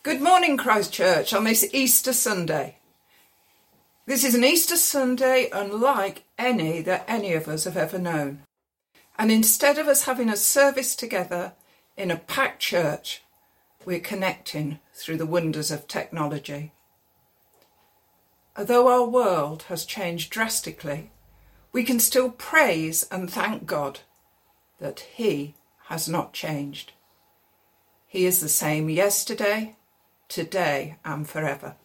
Good morning, Christchurch, on this Easter Sunday. This is an Easter Sunday unlike any that any of us have ever known. And instead of us having a service together in a packed church, we're connecting through the wonders of technology. Although our world has changed drastically, we can still praise and thank God that He has not changed. He is the same yesterday, today and forever.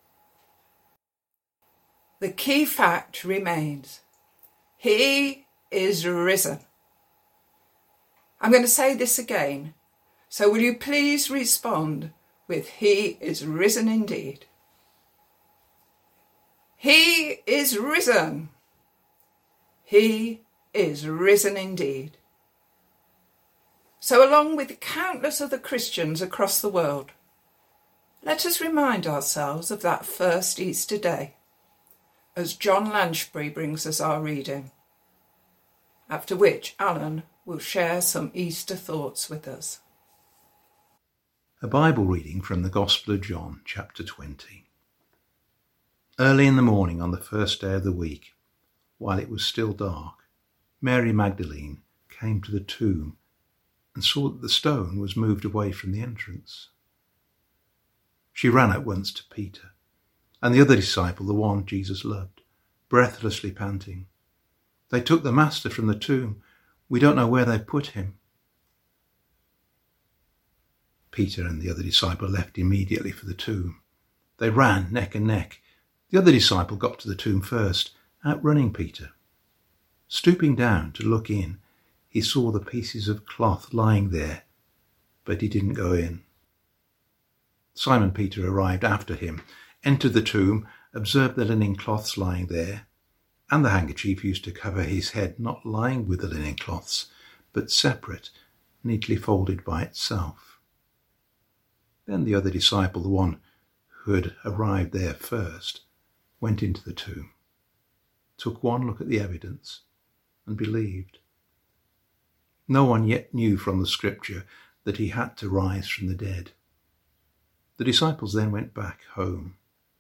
The key fact remains: He is risen. I'm going to say this again, so will you please respond with He is risen indeed. He is risen. He is risen indeed. So along with countless other Christians across the world, let us remind ourselves of that first Easter day, as John Lanchbury brings us our reading, after which Alan will share some Easter thoughts with us. A Bible reading from the Gospel of John, chapter 20. Early in the morning on the first day of the week, while it was still dark, Mary Magdalene came to the tomb and saw that the stone was moved away from the entrance. She ran at once to Peter and the other disciple, the one Jesus loved, breathlessly panting. "They took the Master from the tomb. We don't know where they put him." Peter and the other disciple left immediately for the tomb. They ran neck and neck. The other disciple got to the tomb first, outrunning Peter. Stooping down to look in, he saw the pieces of cloth lying there, but he didn't go in. Simon Peter arrived after him, entered the tomb, observed the linen cloths lying there, and the handkerchief used to cover his head not lying with the linen cloths, but separate, neatly folded by itself. Then the other disciple, the one who had arrived there first, went into the tomb, took one look at the evidence, and believed. No one yet knew from the scripture that he had to rise from the dead. The disciples then went back home.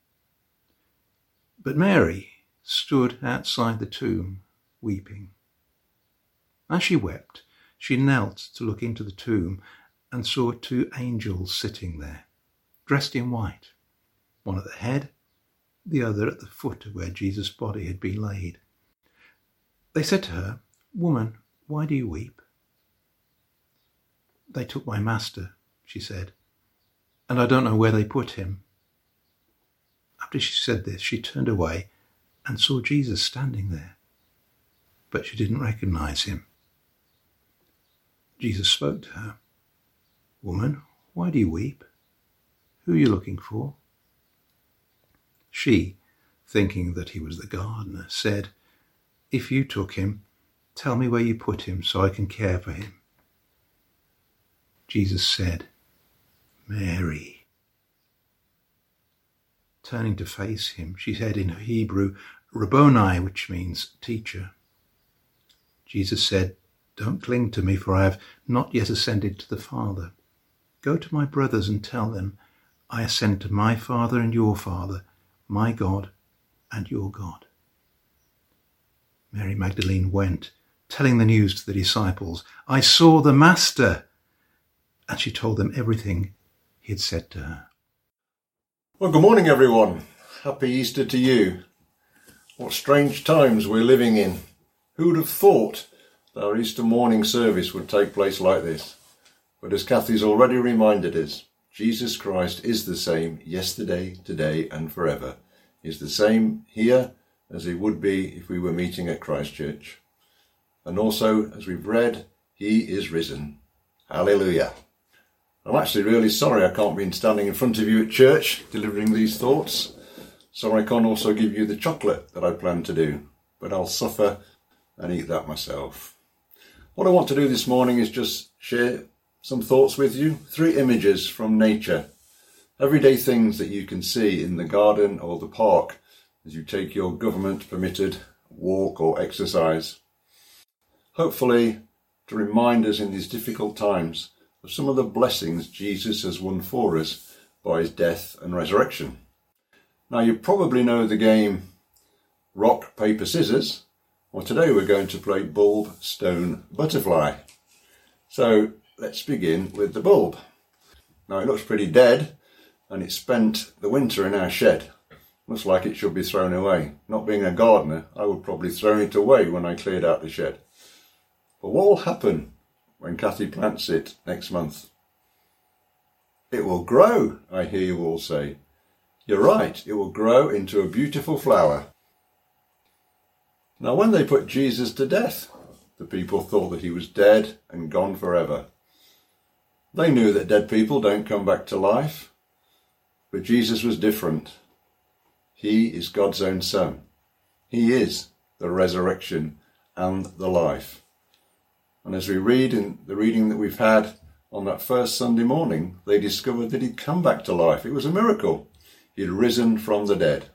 But Mary stood outside the tomb, weeping. As she wept, she knelt to look into the tomb and saw two angels sitting there, dressed in white, one at the head, the other at the foot of where Jesus' body had been laid. They said to her, "Woman, why do you weep?" "They took my Master," she said, "and I don't know where they put him." After she said this, she turned away and saw Jesus standing there, but she didn't recognize him. Jesus spoke to her. "Woman, why do you weep? Who are you looking for?" She, thinking that he was the gardener, said, "If you took him, tell me where you put him so I can care for him." Jesus said, "Mary." Turning to face him, she said in Hebrew, "Rabboni," which means teacher. Jesus said, "Don't cling to me, for I have not yet ascended to the Father. Go to my brothers and tell them, I ascend to my Father and your Father, my God and your God." Mary Magdalene went, telling the news to the disciples. "I saw the Master." And she told them everything he had said to her. Well, good morning, everyone. Happy Easter to you. What strange times we're living in. Who would have thought that our Easter morning service would take place like this? But as Kathy's already reminded us, Jesus Christ is the same yesterday, today and forever. He's the same here as he would be if we were meeting at Christchurch. And also, as we've read, he is risen. Hallelujah. I'm actually really sorry I can't be standing in front of you at church delivering these thoughts. Sorry I can't also give you the chocolate that I plan to do, but I'll suffer and eat that myself. What I want to do this morning is just share some thoughts with you. 3 images from nature. Everyday things that you can see in the garden or the park as you take your government permitted walk or exercise. Hopefully to remind us in these difficult times of some of the blessings Jesus has won for us by his death and resurrection. Now you probably know the game rock, paper, scissors. Well, today we're going to play bulb, stone, butterfly. So let's begin with the bulb. Now it looks pretty dead and it spent the winter in our shed. Looks like it should be thrown away. Not being a gardener, I would probably throw it away when I cleared out the shed. But what will happen when Kathy plants it next month? It will grow, I hear you all say. You're right, it will grow into a beautiful flower. Now when they put Jesus to death, the people thought that he was dead and gone forever. They knew that dead people don't come back to life, but Jesus was different. He is God's own Son. He is the resurrection and the life. And as we read in the reading that we've had on that first Sunday morning, they discovered that he'd come back to life. It was a miracle. He'd risen from the dead.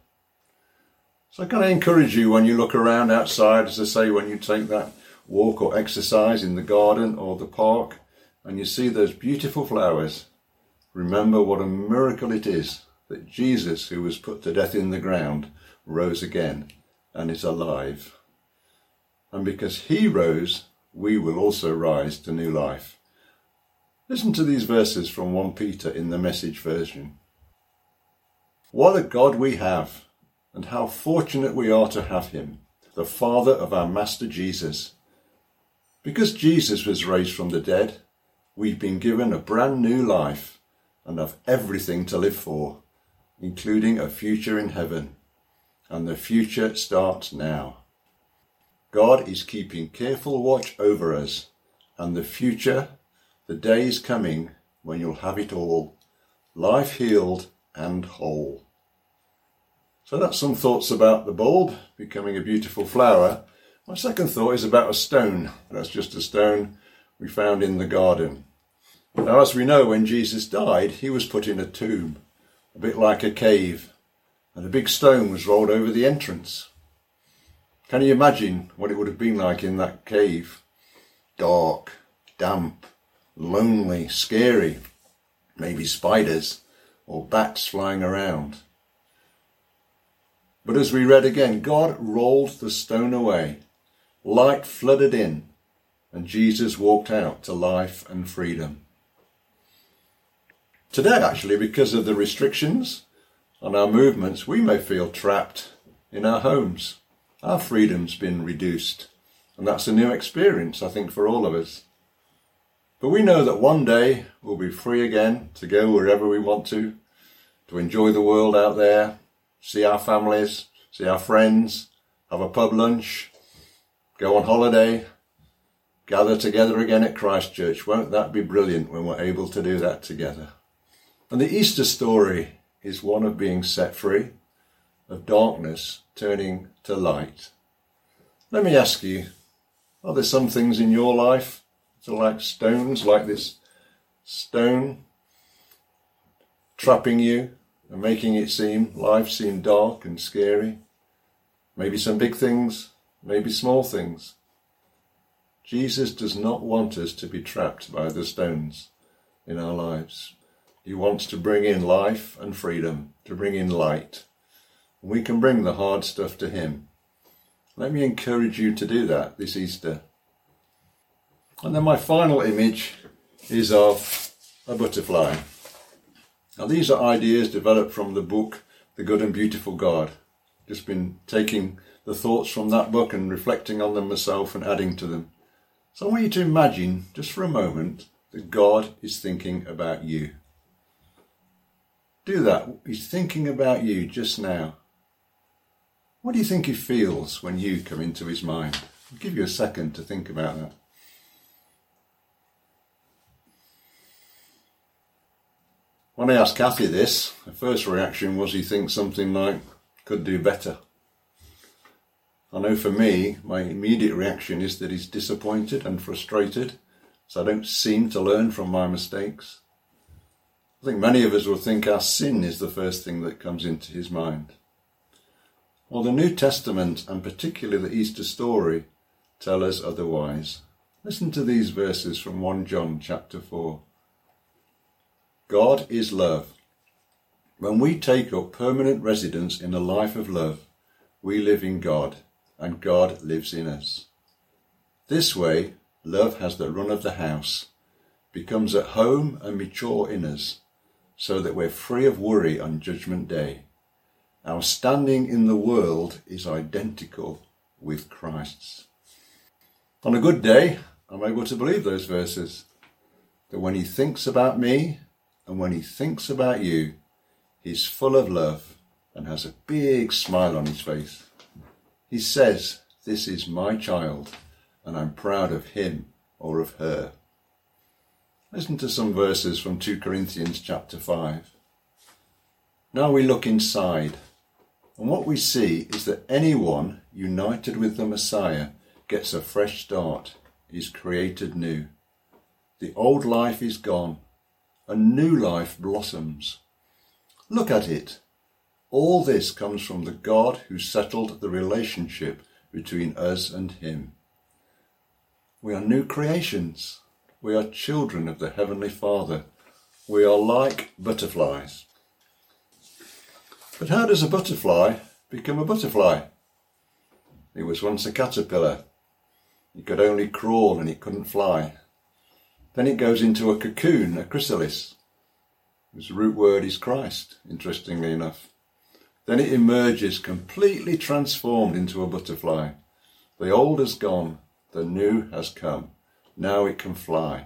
So can I encourage you when you look around outside, as I say, when you take that walk or exercise in the garden or the park, and you see those beautiful flowers, remember what a miracle it is that Jesus, who was put to death in the ground, rose again and is alive. And because he rose, we will also rise to new life. Listen to these verses from 1 Peter in the Message version. What a God we have, and how fortunate we are to have him, the Father of our Master Jesus. Because Jesus was raised from the dead, we've been given a brand new life and have everything to live for, including a future in heaven. And the future starts now. God is keeping careful watch over us, and the future, the day is coming when you'll have it all, life healed and whole. So that's some thoughts about the bulb becoming a beautiful flower. My second thought is about a stone. That's just a stone we found in the garden. Now, as we know, when Jesus died, he was put in a tomb, a bit like a cave, and a big stone was rolled over the entrance. Can you imagine what it would have been like in that cave? Dark, damp, lonely, scary, maybe spiders or bats flying around. But as we read again, God rolled the stone away, light flooded in, and Jesus walked out to life and freedom. Today, actually, because of the restrictions on our movements, we may feel trapped in our homes. Our freedom's been reduced, and that's a new experience, I think, for all of us. But we know that one day we'll be free again to go wherever we want to enjoy the world out there, see our families, see our friends, have a pub lunch, go on holiday, gather together again at Christchurch. Won't that be brilliant when we're able to do that together? And the Easter story is one of being set free, of darkness turning to light. Let me ask you, are there some things in your life that are like stones, like this stone, trapping you and making life seem dark and scary? Maybe some big things, maybe small things. Jesus does not want us to be trapped by the stones in our lives. He wants to bring in life and freedom, to bring in light. We can bring the hard stuff to him. Let me encourage you to do that this Easter. And then my final image is of a butterfly. Now these are ideas developed from the book, The Good and Beautiful God. Just been taking the thoughts from that book and reflecting on them myself and adding to them. So I want you to imagine, just for a moment, that God is thinking about you. Do that. He's thinking about you just now. What do you think he feels when you come into his mind? I'll give you a second to think about that. When I asked Kathy this, her first reaction was he thinks something like, could do better. I know for me, my immediate reaction is that he's disappointed and frustrated, so I don't seem to learn from my mistakes. I think many of us will think our sin is the first thing that comes into his mind. Well, the New Testament, and particularly the Easter story, tell us otherwise. Listen to these verses from 1 John chapter 4. God is love. When we take up permanent residence in a life of love, we live in God, and God lives in us. This way, love has the run of the house, becomes at home and mature in us, so that we're free of worry on Judgment Day. Our standing in the world is identical with Christ's. On a good day, I'm able to believe those verses, that when he thinks about me and when he thinks about you, he's full of love and has a big smile on his face. He says, "This is my child, and I'm proud of him or of her." Listen to some verses from 2 Corinthians chapter 5. Now we look inside, and what we see is that anyone united with the Messiah gets a fresh start, is created new. The old life is gone, a new life blossoms. Look at it. All this comes from the God who settled the relationship between us and him. We are new creations. We are children of the Heavenly Father. We are like butterflies. But how does a butterfly become a butterfly? It was once a caterpillar. It could only crawl and it couldn't fly. Then it goes into a cocoon, a chrysalis. Its root word is Christ, interestingly enough. Then it emerges completely transformed into a butterfly. The old has gone, the new has come. Now it can fly.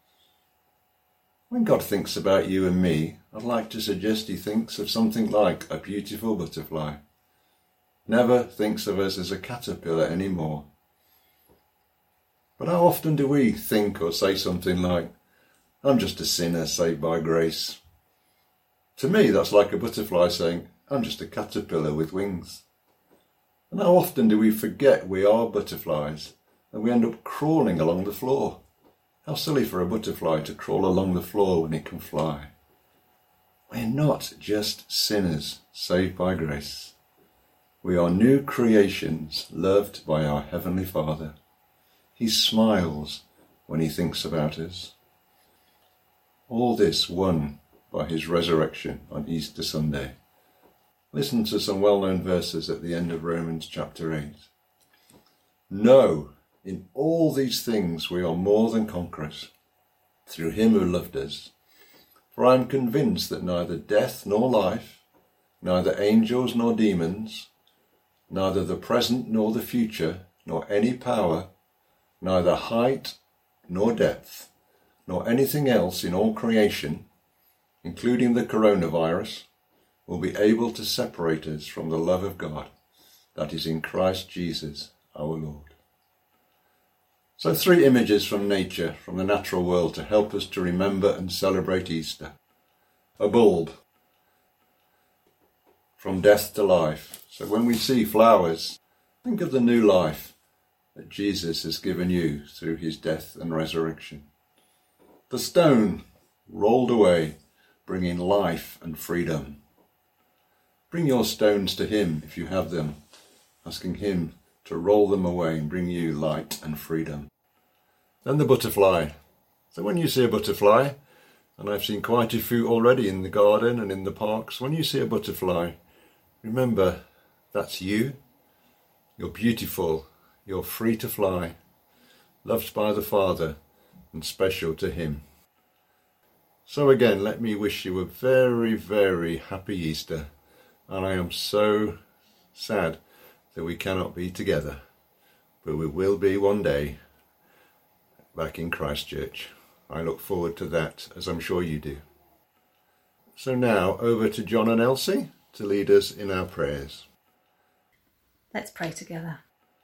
When God thinks about you and me, I'd like to suggest he thinks of something like a beautiful butterfly. Never thinks of us as a caterpillar anymore. But how often do we think or say something like, "I'm just a sinner saved by grace"? To me, that's like a butterfly saying, "I'm just a caterpillar with wings." And how often do we forget we are butterflies and we end up crawling along the floor? How silly for a butterfly to crawl along the floor when it can fly. We're not just sinners saved by grace. We are new creations loved by our Heavenly Father. He smiles when he thinks about us. All this won by his resurrection on Easter Sunday. Listen to some well-known verses at the end of Romans chapter 8. No, in all these things we are more than conquerors, through him who loved us. For I am convinced that neither death nor life, neither angels nor demons, neither the present nor the future, nor any power, neither height nor depth, nor anything else in all creation, including the coronavirus, will be able to separate us from the love of God that is in Christ Jesus our Lord. So 3 images from nature, from the natural world, to help us to remember and celebrate Easter. A bulb, from death to life. So when we see flowers, think of the new life that Jesus has given you through his death and resurrection. The stone rolled away, bringing life and freedom. Bring your stones to him if you have them, asking him to roll them away and bring you light and freedom. Then the butterfly. So when you see a butterfly, and I've seen quite a few already in the garden and in the parks, when you see a butterfly, remember that's you. You're beautiful. You're free to fly, loved by the Father and special to him. So again, let me wish you a very, very happy Easter. And I am so sad that we cannot be together, but we will be one day back in Christchurch. I look forward to that, as I'm sure you do. So now over to John and Elsie to lead us in our prayers. Let's pray together.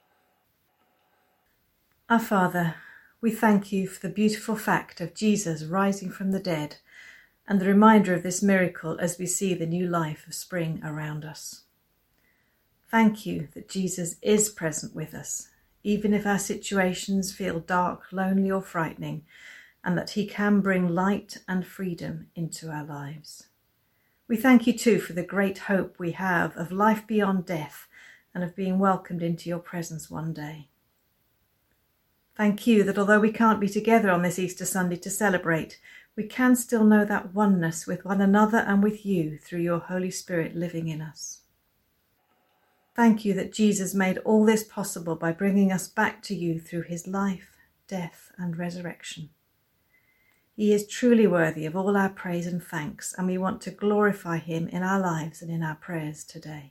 Our Father, we thank you for the beautiful fact of Jesus rising from the dead and the reminder of this miracle as we see the new life of spring around us. Thank you that Jesus is present with us, even if our situations feel dark, lonely or frightening, and that he can bring light and freedom into our lives. We thank you too for the great hope we have of life beyond death and of being welcomed into your presence one day. Thank you that although we can't be together on this Easter Sunday to celebrate, we can still know that oneness with one another and with you through your Holy Spirit living in us. Thank you that Jesus made all this possible by bringing us back to you through his life, death, and resurrection. He is truly worthy of all our praise and thanks, and we want to glorify him in our lives and in our prayers today.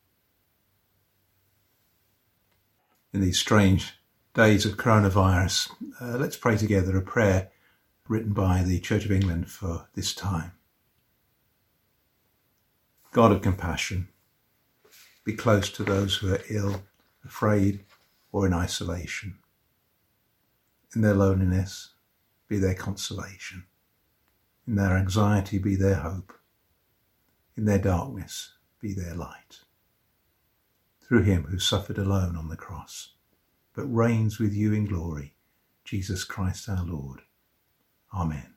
In these strange days of coronavirus, let's pray together a prayer written by the Church of England for this time. God of compassion, be close to those who are ill, afraid, or in isolation. In their loneliness, be their consolation. In their anxiety, be their hope. In their darkness, be their light. Through him who suffered alone on the cross, but reigns with you in glory, Jesus Christ our Lord. Amen.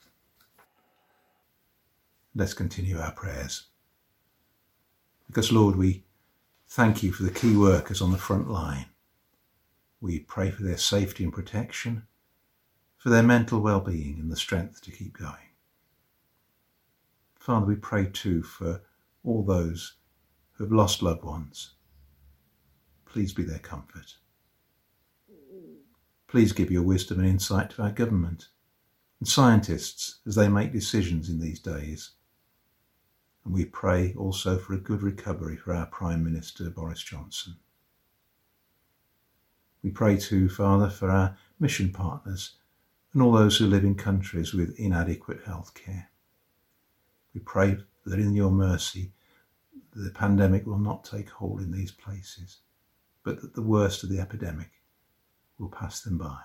Let's continue our prayers. Because, Lord, we thank you for the key workers on the front line. We pray for their safety and protection, for their mental well-being and the strength to keep going. Father, we pray too for all those who have lost loved ones. Please be their comfort. Please give your wisdom and insight to our government and scientists as they make decisions in these days. And we pray also for a good recovery for our Prime Minister, Boris Johnson. We pray too, Father, for our mission partners and all those who live in countries with inadequate health care. We pray that in your mercy, the pandemic will not take hold in these places, but that the worst of the epidemic will pass them by.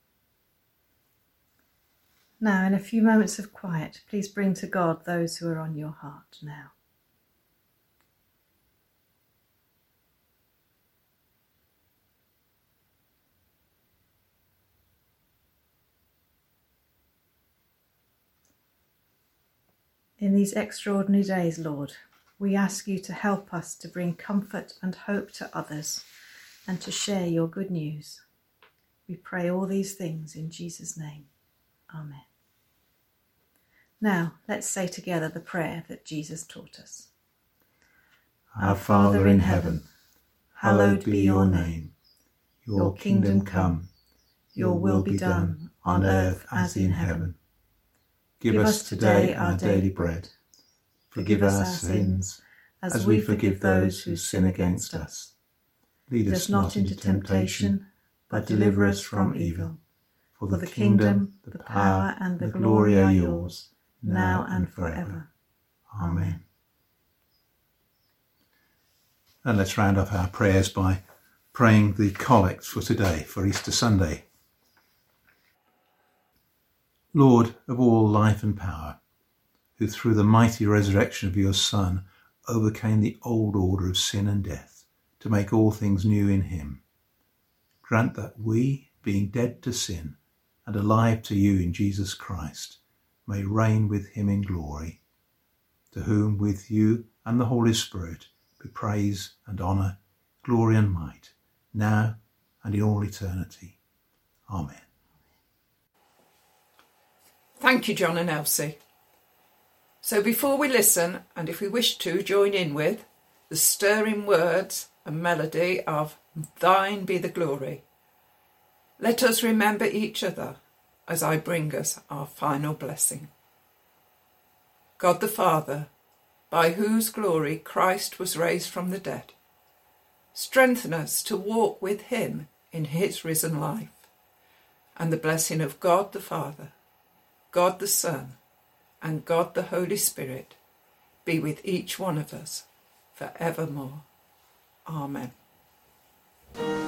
Now, in a few moments of quiet, please bring to God those who are on your heart now. In these extraordinary days, Lord, we ask you to help us to bring comfort and hope to others and to share your good news. We pray all these things in Jesus' name. Amen. Now, let's say together the prayer that Jesus taught us. Our Father in heaven, hallowed be your name. Your kingdom come, your will be done on earth as in heaven. Give us today our daily bread. Forgive us our sins, as we forgive those who sin against us. Lead us not into temptation, but deliver us from evil. For the kingdom, the power, and the glory are yours, now and forever. Amen. And let's round off our prayers by praying the collect for today, for Easter Sunday. Lord of all life and power, who through the mighty resurrection of your Son overcame the old order of sin and death, to make all things new in him, grant that we, being dead to sin and alive to you in Jesus Christ, may reign with him in glory, to whom with you and the Holy Spirit be praise and honour, glory and might, now and in all eternity. Amen. Thank you, John and Elsie. So before we listen, and if we wish to join in with, the stirring words and melody of Thine be the glory, let us remember each other as I bring us our final blessing. God the Father, by whose glory Christ was raised from the dead, strengthen us to walk with him in his risen life, and the blessing of God the Father, God the Son, and God the Holy Spirit be with each one of us for evermore. Amen.